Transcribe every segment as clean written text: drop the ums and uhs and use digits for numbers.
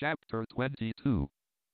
Chapter 22.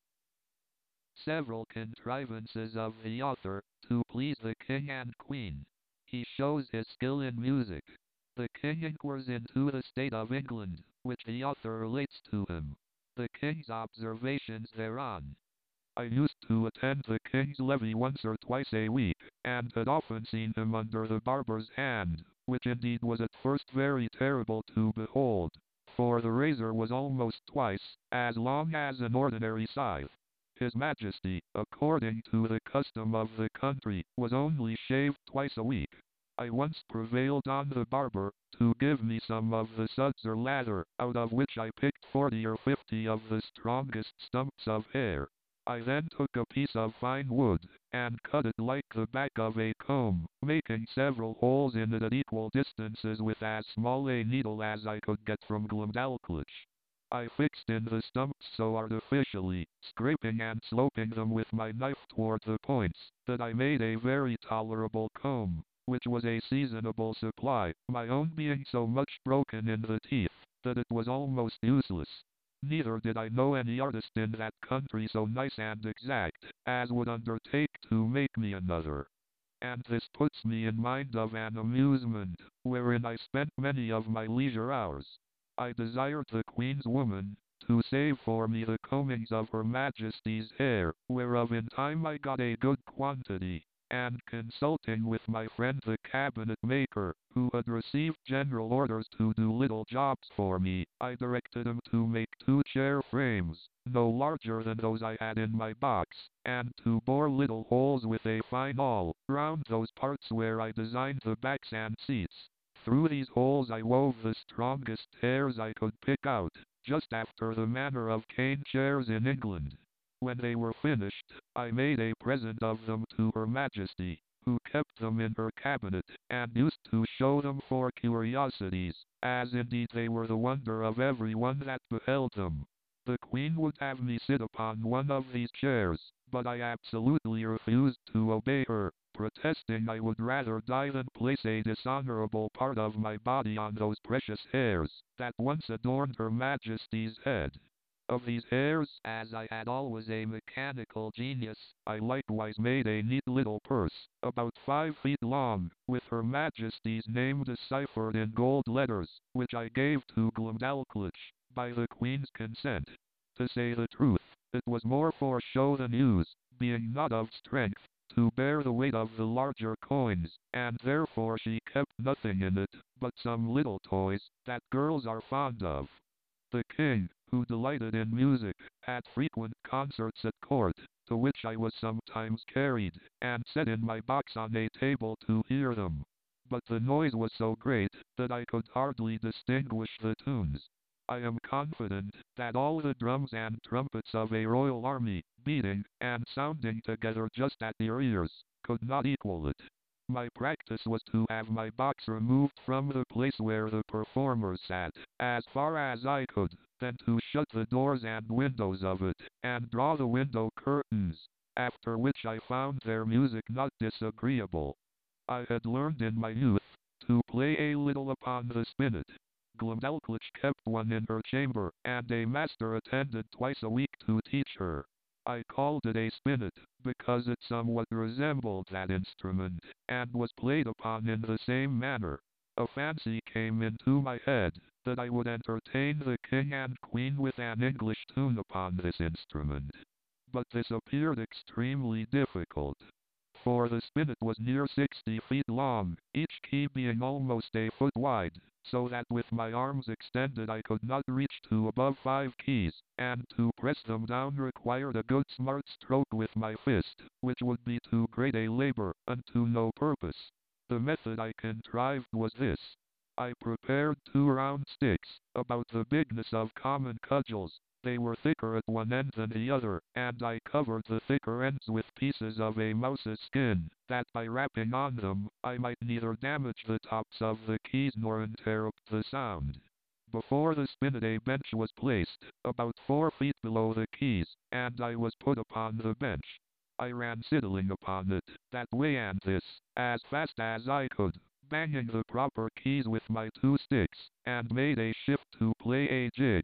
Several contrivances of the author, to please the king and queen. He shows his skill in music. The king inquires into the state of England, which the author relates to him. The king's observations thereon. I used to attend the king's levee once or twice a week, and had often seen him under the barber's hand, which indeed was at first very terrible to behold, for the razor was almost twice as long as an ordinary scythe. His Majesty, according to the custom of the country, was only shaved twice a week. I once prevailed on the barber to give me some of the suds or lather, out of which I picked 40 or 50 of the strongest stumps of hair. I then took a piece of fine wood, and cut it like the back of a comb, making several holes in it at equal distances with as small a needle as I could get from Glumdalclitch. I fixed in the stumps so artificially, scraping and sloping them with my knife toward the points, that I made a very tolerable comb, which was a seasonable supply, my own being so much broken in the teeth, that it was almost useless. Neither did I know any artist in that country so nice and exact, as would undertake to make me another. And this puts me in mind of an amusement, wherein I spent many of my leisure hours. I desired the Queen's woman to save for me the combings of Her Majesty's hair, whereof in time I got a good quantity, and consulting with my friend the cabinet maker, who had received general orders to do little jobs for me, I directed him to make 2 chair frames, no larger than those I had in my box, and to bore little holes with a fine awl, round those parts where I designed the backs and seats. Through these holes I wove the strongest hairs I could pick out, just after the manner of cane chairs in England. When they were finished, I made a present of them to Her Majesty, who kept them in her cabinet, and used to show them for curiosities, as indeed they were the wonder of every one that beheld them. The Queen would have me sit upon one of these chairs, but I absolutely refused to obey her, protesting I would rather die than place a dishonorable part of my body on those precious hairs, that once adorned Her Majesty's head. Of these hairs, as I had always a mechanical genius, I likewise made a neat little purse, about 5 feet long, with Her Majesty's name deciphered in gold letters, which I gave to Glumdalclitch, by the Queen's consent. To say the truth, it was more for show than use, being not of strength, to bear the weight of the larger coins, and therefore she kept nothing in it, but some little toys, that girls are fond of. The king, who delighted in music, had frequent concerts at court, to which I was sometimes carried, and set in my box on a table to hear them. But the noise was so great, that I could hardly distinguish the tunes. I am confident that all the drums and trumpets of a royal army, beating and sounding together just at your ears, could not equal it. My practice was to have my box removed from the place where the performers sat, as far as I could, then to shut the doors and windows of it, and draw the window curtains, after which I found their music not disagreeable. I had learned in my youth to play a little upon the spinet. Glumdalclitch kept one in her chamber, and a master attended twice a week to teach her. I called it a spinet, because it somewhat resembled that instrument, and was played upon in the same manner. A fancy came into my head, that I would entertain the king and queen with an English tune upon this instrument. But this appeared extremely difficult, for the spinet was near 60 feet long, each key being almost a foot wide, so that with my arms extended I could not reach to above 5 keys, and to press them down required a good smart stroke with my fist, which would be too great a labor, and to no purpose. The method I contrived was this. I prepared 2 round sticks, about the bigness of common cudgels. They were thicker at one end than the other, and I covered the thicker ends with pieces of a mouse's skin, that by rapping on them, I might neither damage the tops of the keys nor interrupt the sound. Before the spinet a bench was placed, about 4 feet below the keys, and I was put upon the bench. I ran sidling upon it, that way and this, as fast as I could, banging the proper keys with my 2 sticks, and made a shift to play a jig,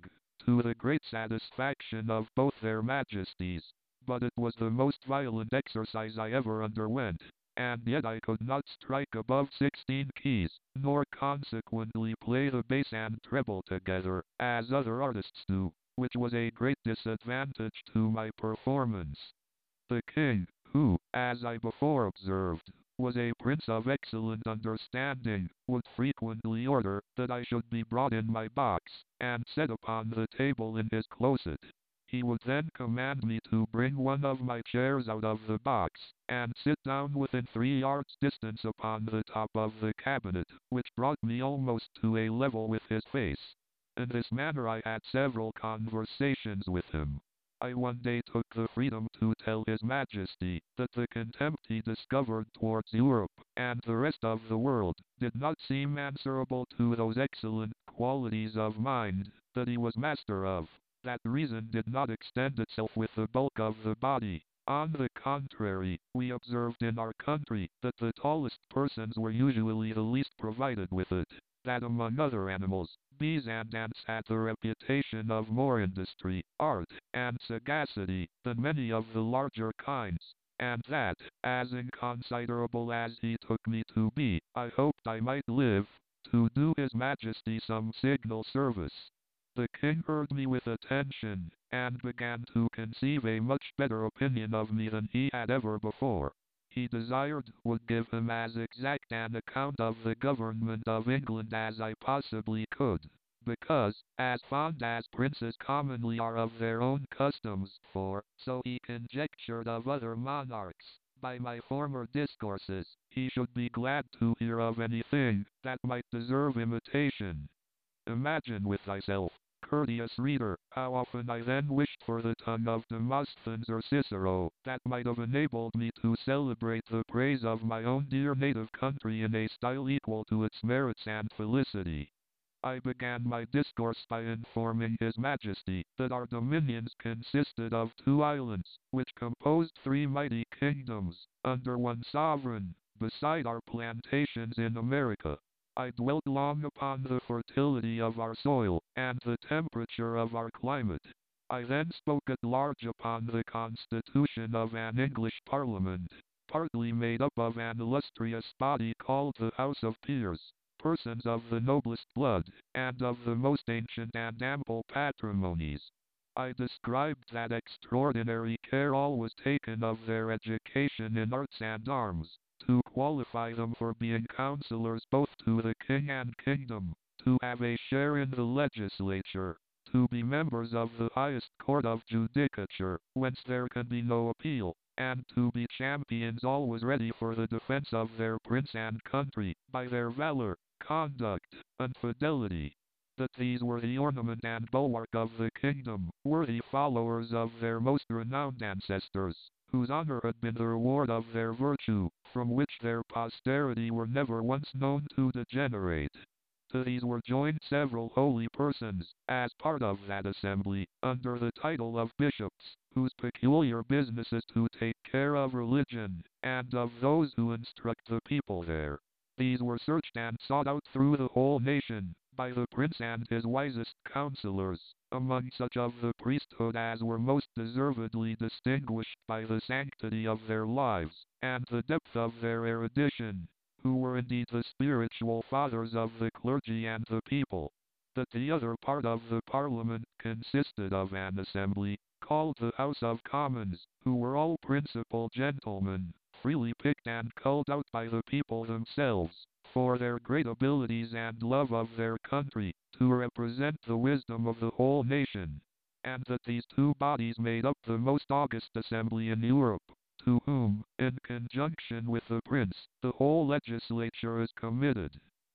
to the great satisfaction of both their majesties, but it was the most violent exercise I ever underwent, and yet I could not strike above 16 keys, nor consequently play the bass and treble together, as other artists do, which was a great disadvantage to my performance. The king, who, as I before observed, was a prince of excellent understanding, would frequently order that I should be brought in my box, and set upon the table in his closet. He would then command me to bring one of my chairs out of the box, and sit down within 3 yards distance upon the top of the cabinet, which brought me almost to a level with his face. In this manner I had several conversations with him. I one day took the freedom to tell His Majesty that the contempt he discovered towards Europe, and the rest of the world, did not seem answerable to those excellent qualities of mind that he was master of. That reason did not extend itself with the bulk of the body. On the contrary, we observed in our country that the tallest persons were usually the least provided with it. That among other animals, bees and ants had the reputation of more industry, art, and sagacity than many of the larger kinds, and that, as inconsiderable as he took me to be, I hoped I might live to do His Majesty some signal service. The king heard me with attention, and began to conceive a much better opinion of me than he had ever before. He desired would give him as exact an account of the government of England as I possibly could, because, as fond as princes commonly are of their own customs, for, so he conjectured of other monarchs, by my former discourses, he should be glad to hear of anything that might deserve imitation. Imagine with thyself, courteous reader, how often I then wished for the tongue of Demosthenes or Cicero, that might have enabled me to celebrate the praise of my own dear native country in a style equal to its merits and felicity. I began my discourse by informing His Majesty that our dominions consisted of 2 islands, which composed 3 mighty kingdoms, under one sovereign, beside our plantations in America. I dwelt long upon the fertility of our soil, and the temperature of our climate. I then spoke at large upon the constitution of an English Parliament, partly made up of an illustrious body called the House of Peers, persons of the noblest blood, and of the most ancient and ample patrimonies. I described that extraordinary care always taken of their education in arts and arms, to qualify them for being counselors both to the king and kingdom, to have a share in the legislature, to be members of the highest court of judicature, whence there can be no appeal, and to be champions always ready for the defense of their prince and country, by their valor, conduct, and fidelity. That these were the ornament and bulwark of the kingdom, worthy followers of their most renowned ancestors, whose honor had been the reward of their virtue, from which their posterity were never once known to degenerate. To these were joined several holy persons, as part of that assembly, under the title of bishops, whose peculiar business is to take care of religion, and of those who instruct the people there. These were searched and sought out through the whole nation, by the prince and his wisest counselors, among such of the priesthood as were most deservedly distinguished by the sanctity of their lives, and the depth of their erudition, who were indeed the spiritual fathers of the clergy and the people. That the other part of the Parliament consisted of an assembly, called the House of Commons, who were all principal gentlemen, freely picked and culled out by the people themselves, for their great abilities and love of their country, to represent the wisdom of the whole nation. And that these 2 bodies made up the most august assembly in Europe, to whom, in conjunction with the prince, the whole legislature is committed.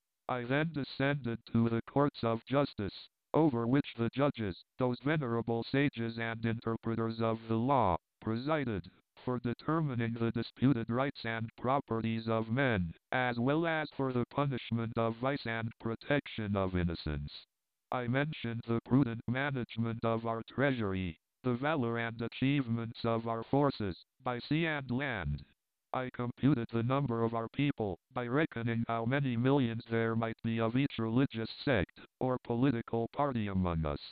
I then descended to the courts of justice, over which the judges, those venerable sages and interpreters of the law, presided, for determining the disputed rights and properties of men, as well as for the punishment of vice and protection of innocence. I mentioned the prudent management of our treasury, the valor and achievements of our forces, by sea and land. I computed the number of our people, by reckoning how many millions there might be of each religious sect, or political party among us.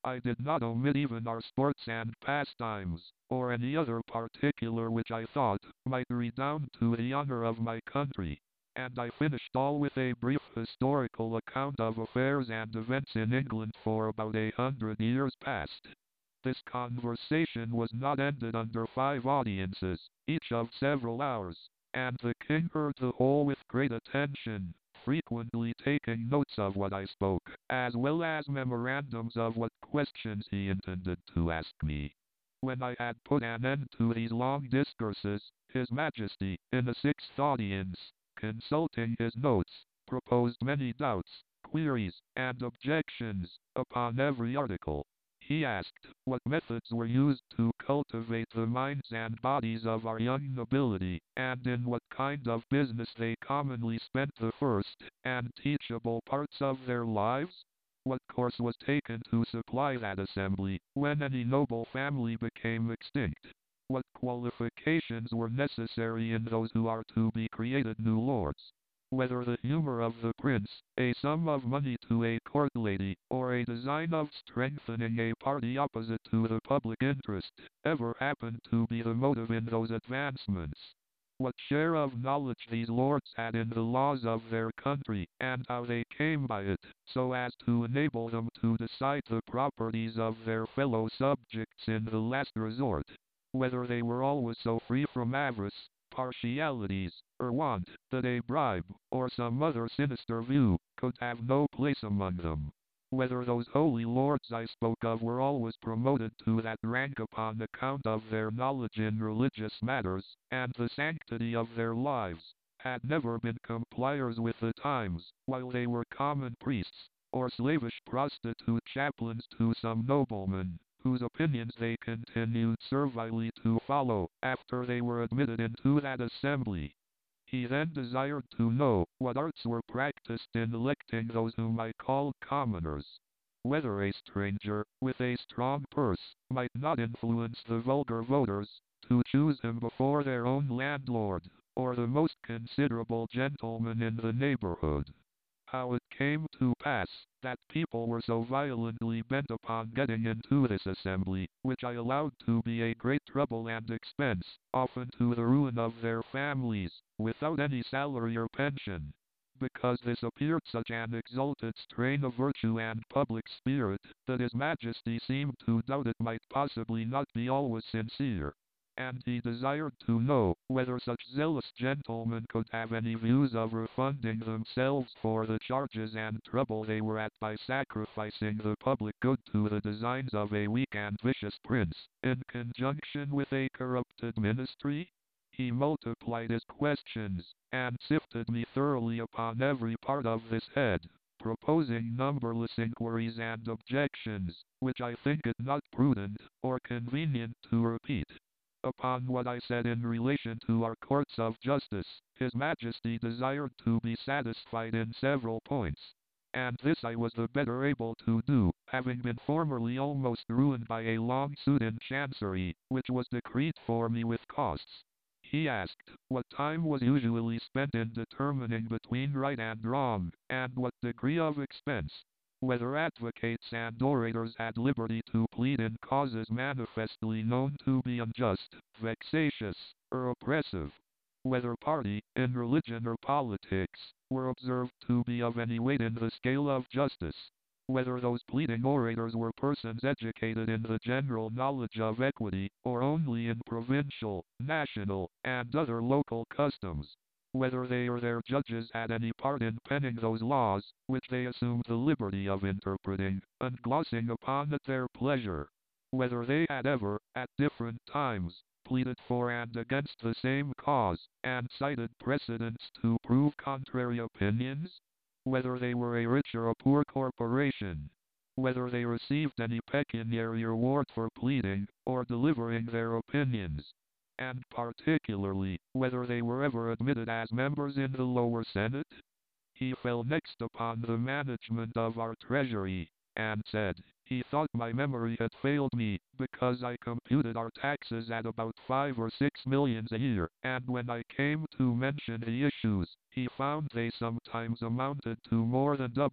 I did not omit even our sports and pastimes, or any other particular which I thought might redound to the honor of my country, and I finished all with a brief historical account of affairs and events in England for about 100 years past. This conversation was not ended under 5 audiences, each of several hours, and the king heard the whole with great attention, frequently taking notes of what I spoke, as well as memorandums of what questions he intended to ask me. When I had put an end to these long discourses, His Majesty, in a sixth audience, consulting his notes, proposed many doubts, queries, and objections upon every article. He asked what methods were used to cultivate the minds and bodies of our young nobility, and in what kind of business they commonly spent the first and teachable parts of their lives? What course was taken to supply that assembly when any noble family became extinct? What qualifications were necessary in those who are to be created new lords? Whether the humor of the prince, a sum of money to a court lady, or a design of strengthening a party opposite to the public interest, ever happened to be the motive in those advancements? What share of knowledge these lords had in the laws of their country, and how they came by it, so as to enable them to decide the properties of their fellow subjects in the last resort? Whether they were always so free from avarice, partialities, or want, that a bribe, or some other sinister view, could have no place among them? Whether those holy lords I spoke of were always promoted to that rank upon account of their knowledge in religious matters, and the sanctity of their lives, had never been compliers with the times, while they were common priests, or slavish prostitute chaplains to some nobleman, whose opinions they continued servilely to follow, after they were admitted into that assembly. He then desired to know what arts were practiced in electing those whom I called commoners. Whether a stranger, with a strong purse, might not influence the vulgar voters, to choose him before their own landlord, or the most considerable gentleman in the neighborhood. How it came to pass that people were so violently bent upon getting into this assembly, which I allowed to be a great trouble and expense, often to the ruin of their families, without any salary or pension. Because this appeared such an exalted strain of virtue and public spirit, that His Majesty seemed to doubt it might possibly not be always sincere, and he desired to know whether such zealous gentlemen could have any views of refunding themselves for the charges and trouble they were at by sacrificing the public good to the designs of a weak and vicious prince, in conjunction with a corrupted ministry? He multiplied his questions, and sifted me thoroughly upon every part of this head, proposing numberless inquiries and objections, which I think it not prudent or convenient to repeat. Upon what I said in relation to our courts of justice, His Majesty desired to be satisfied in several points, and this I was the better able to do, having been formerly almost ruined by a long suit in Chancery, which was decreed for me with costs. He asked what time was usually spent in determining between right and wrong, and what degree of expense. Whether advocates and orators had liberty to plead in causes manifestly known to be unjust, vexatious, or oppressive. Whether party, in religion or politics, were observed to be of any weight in the scale of justice. Whether those pleading orators were persons educated in the general knowledge of equity, or only in provincial, national, and other local customs. Whether they or their judges had any part in penning those laws, which they assumed the liberty of interpreting, and glossing upon at their pleasure. Whether they had ever, at different times, pleaded for and against the same cause, and cited precedents to prove contrary opinions. Whether they were a rich or a poor corporation. Whether they received any pecuniary reward for pleading, or delivering their opinions, and particularly, whether they were ever admitted as members in the lower Senate? He fell next upon the management of our treasury, and said, he thought my memory had failed me, because I computed our taxes at about 5 or 6 millions a year, and when I came to mention the issues, he found they sometimes amounted to more than double,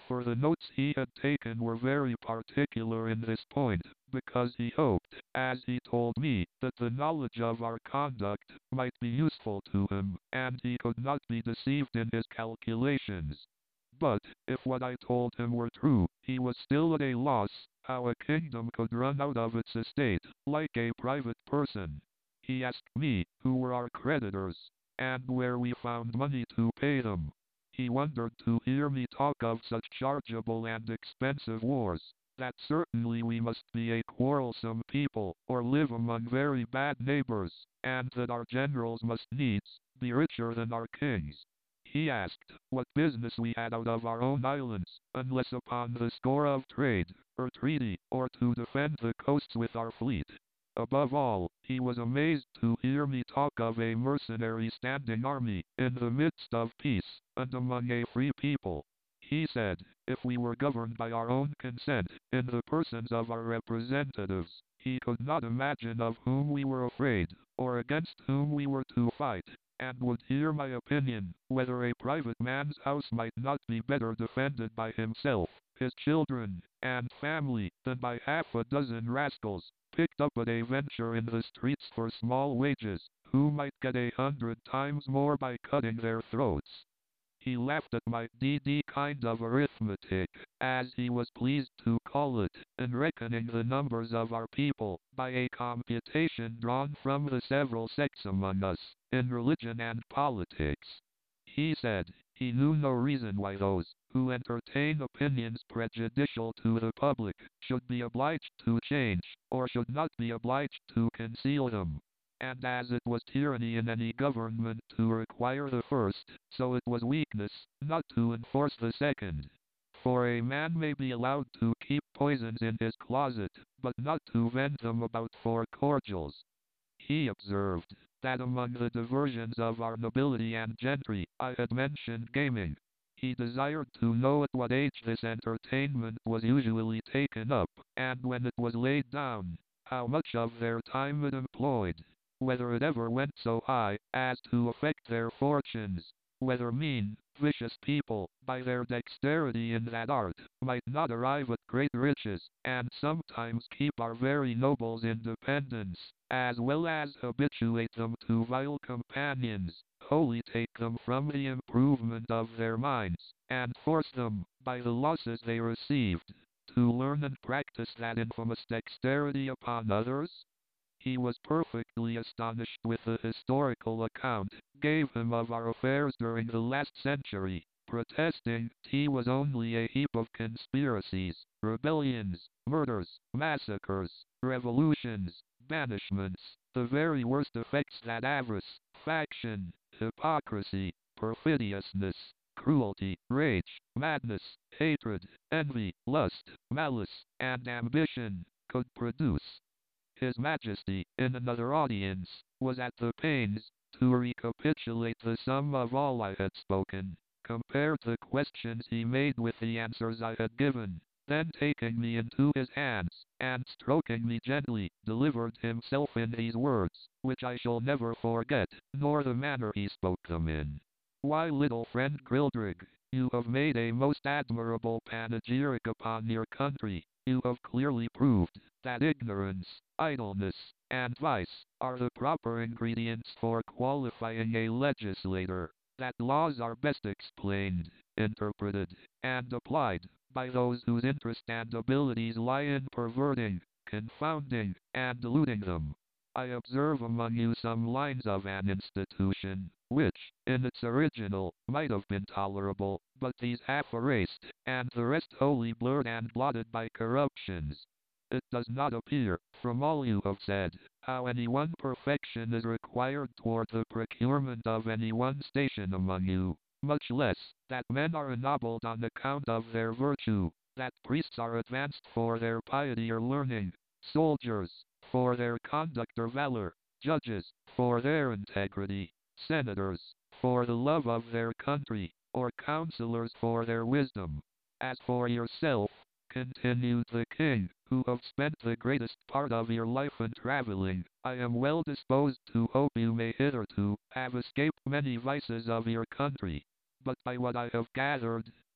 for the notes he had taken were very particular in this point, because he hoped, as he told me, that the knowledge of our conduct might be useful to him, and he could not be deceived in his calculations. But, if what I told him were true, he was still at a loss how a kingdom could run out of its estate, like a private person. He asked me who were our creditors, and where we found money to pay them. He wondered to hear me talk of such chargeable and expensive wars, that certainly we must be a quarrelsome people, or live among very bad neighbors, and that our generals must needs be richer than our kings. He asked what business we had out of our own islands, unless upon the score of trade, or treaty, or to defend the coasts with our fleet. Above all, he was amazed to hear me talk of a mercenary standing army, in the midst of peace, and among a free people. He said, if we were governed by our own consent, in the persons of our representatives, he could not imagine of whom we were afraid, or against whom we were to fight, and would hear my opinion, whether a private man's house might not be better defended by himself, his children, and family, than by half a dozen rascals, picked up at a venture in the streets for small wages, who might get 100 times more by cutting their throats. He laughed at my DD kind of arithmetic, as he was pleased to call it, in reckoning the numbers of our people, by a computation drawn from the several sects among us, in religion and politics. He said, he knew no reason why those, who entertain opinions prejudicial to the public, should be obliged to change, or should not be obliged to conceal them. And as it was tyranny in any government to require the first, so it was weakness, not to enforce the second. For a man may be allowed to keep poisons in his closet, but not to vend them about for cordials. He observed, that among the diversions of our nobility and gentry, I had mentioned gaming. He desired to know at what age this entertainment was usually taken up, and when it was laid down, how much of their time it employed, whether it ever went so high as to affect their fortunes, whether mean, vicious people, by their dexterity in that art, might not arrive at great riches, and sometimes keep our very nobles in dependence, as well as habituate them to vile companions, wholly take them from the improvement of their minds, and force them, by the losses they received, to learn and practice that infamous dexterity upon others? He was perfectly astonished with the historical account gave him of our affairs during the last century, protesting he was only a heap of conspiracies, rebellions, murders, massacres, revolutions, banishments, the very worst effects that avarice, faction, hypocrisy, perfidiousness, cruelty, rage, madness, hatred, envy, lust, malice, and ambition could produce. His Majesty, in another audience, was at the pains to recapitulate the sum of all I had spoken, compare the questions he made with the answers I had given, then taking me into his hands, and stroking me gently, delivered himself in these words, which I shall never forget, nor the manner he spoke them in. Why, little friend Grildrig, you have made a most admirable panegyric upon your country. You have clearly proved that ignorance, idleness, and vice are the proper ingredients for qualifying a legislator, that laws are best explained, interpreted, and applied by those whose interest and abilities lie in perverting, confounding, and eluding them. I observe among you some lines of an institution, which, in its original, might have been tolerable, but these half erased, and the rest wholly blurred and blotted by corruptions. It does not appear, from all you have said, how any one perfection is required toward the procurement of any one station among you, much less, that men are ennobled on account of their virtue, that priests are advanced for their piety or learning, soldiers, for their conduct or valor, judges, for their integrity, senators, for the love of their country, or counselors for their wisdom. As for yourself, continued the king, who have spent the greatest part of your life in traveling, I am well disposed to hope you may hitherto have escaped many vices of your country. But by what I have gathered,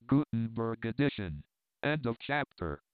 Gutenberg edition. End of chapter.